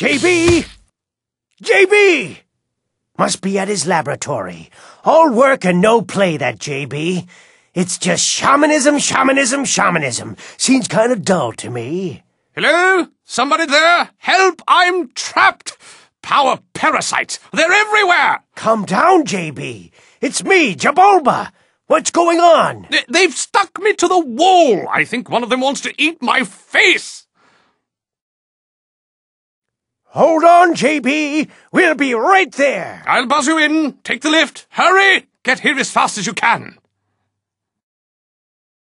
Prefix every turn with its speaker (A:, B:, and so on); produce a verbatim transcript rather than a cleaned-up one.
A: J B! J B! Must be at his laboratory. All work and no play, that J B. It's just shamanism, shamanism, shamanism. Seems kind of dull to me.
B: Hello? Somebody there? Help! I'm trapped! Power parasites! They're everywhere!
A: Calm down, J B. It's me, Jabulba. What's going on?
B: They- They've stuck me to the wall. I think one of them wants to eat my face.
A: Hold on, J B. We'll be right there.
B: I'll buzz you in. Take the lift. Hurry! Get here as fast as you can.